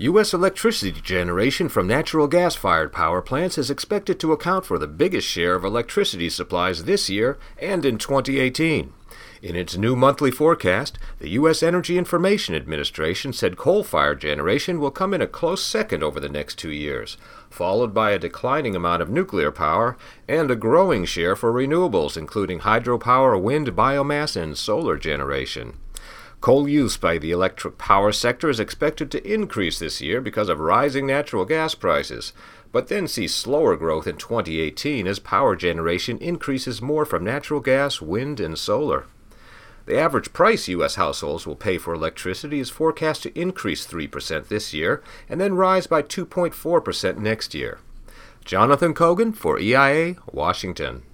U.S. electricity generation from natural gas-fired power plants is expected to account for the biggest share of electricity supplies this year and in 2018. In its new monthly forecast, the U.S. Energy Information Administration said coal-fired generation will come in a close second over the next 2 years, followed by a declining amount of nuclear power and a growing share for renewables, including hydropower, wind, biomass, and solar generation. Coal use by the electric power sector is expected to increase this year because of rising natural gas prices, but then see slower growth in 2018 as power generation increases more from natural gas, wind, and solar. The average price U.S. households will pay for electricity is forecast to increase 3% this year and then rise by 2.4% next year. Jonathan Kogan for EIA, Washington.